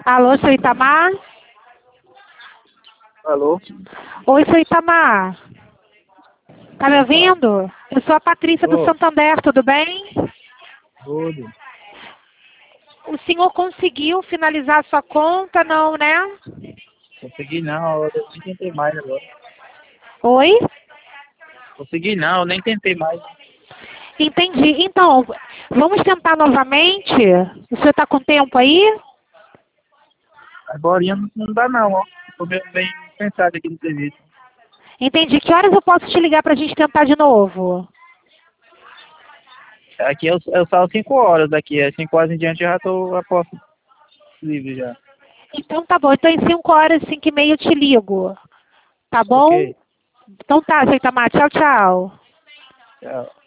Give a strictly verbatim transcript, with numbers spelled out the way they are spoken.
Alô, seu Itamar? Alô? Oi, seu Itamar. Tá me ouvindo? Eu sou a Patrícia do Ô, Santander, tudo bem? tudo. O senhor conseguiu finalizar a sua conta, não, né? Consegui não, eu nem tentei mais agora. Oi? Consegui não, eu nem tentei mais. Entendi. Então, vamos tentar novamente? O senhor está com tempo aí? Agora não, não dá não, ó. Tô bem, bem pensado aqui no serviço. Entendi. Que horas eu posso te ligar para a gente tentar de novo? Aqui eu, eu saio cinco horas daqui, às cinco horas em diante eu já tô a posse livre já. Então tá bom. Então em cinco horas, cinco e meia eu te ligo. Tá bom? Ok, Então tá, seu Itamar. Tchau, tchau. tchau.